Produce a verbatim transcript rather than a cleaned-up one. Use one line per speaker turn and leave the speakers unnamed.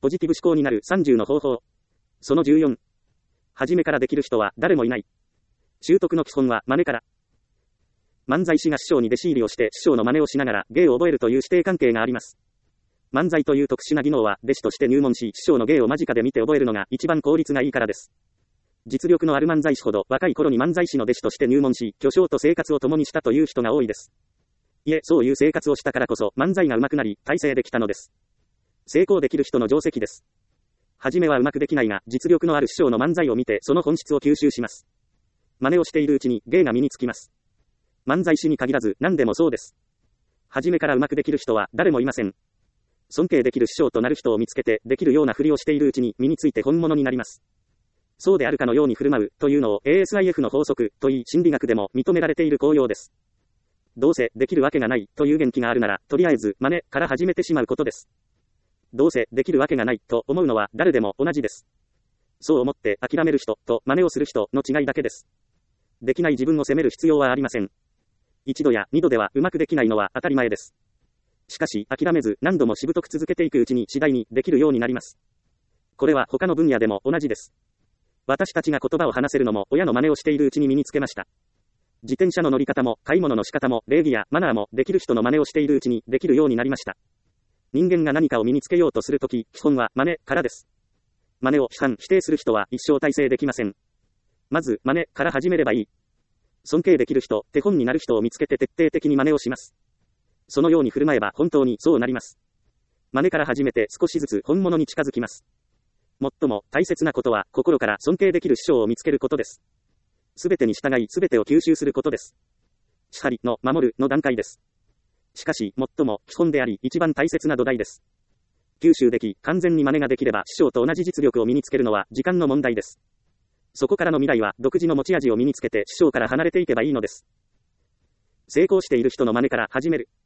ポジティブ思考になるさんじゅうの方法。そのじゅうよん。初めからできる人は誰もいない。習得の基本は真似から。漫才師が師匠に弟子入りをして師匠の真似をしながら芸を覚えるという師弟関係があります。漫才という特殊な技能は弟子として入門し、師匠の芸を間近で見て覚えるのが一番効率がいいからです。実力のある漫才師ほど若い頃に漫才師の弟子として入門し、巨匠と生活を共にしたという人が多いです。いえ、そういう生活をしたからこそ漫才が上手くなり、大成できたのです。成功できる人の定石です。はじめはうまくできないが、実力のある師匠の漫才を見てその本質を吸収します。真似をしているうちに芸が身につきます。漫才師に限らず何でもそうです。はじめからうまくできる人は誰もいません。尊敬できる師匠となる人を見つけて、できるようなふりをしているうちに身について本物になります。そうであるかのように振る舞うというのを エーエスアイエフ の法則といい、心理学でも認められている効用です。どうせできるわけがないという元気があるなら、とりあえず真似から始めてしまうことです。どうせできるわけがないと思うのは誰でも同じです。そう思って諦める人と真似をする人の違いだけです。できない自分を責める必要はありません。一度や二度ではうまくできないのは当たり前です。しかし諦めず何度もしぶとく続けていくうちに次第にできるようになります。これは他の分野でも同じです。私たちが言葉を話せるのも親の真似をしているうちに身につけました。自転車の乗り方も買い物の仕方も礼儀やマナーもできる人の真似をしているうちにできるようになりました。人間が何かを身につけようとするとき、基本は真似からです。真似を批判、否定する人は一生大成できません。まず真似から始めればいい。尊敬できる人、手本になる人を見つけて徹底的に真似をします。そのように振る舞えば本当にそうなります。真似から始めて少しずつ本物に近づきます。最も大切なことは心から尊敬できる師匠を見つけることです。すべてに従いすべてを吸収することです。支配の守るの段階です。しかし最も基本であり一番大切な土台です。吸収でき完全に真似ができれば師匠と同じ実力を身につけるのは時間の問題です。そこからの未来は独自の持ち味を身につけて師匠から離れていけばいいのです。成功している人の真似から始める。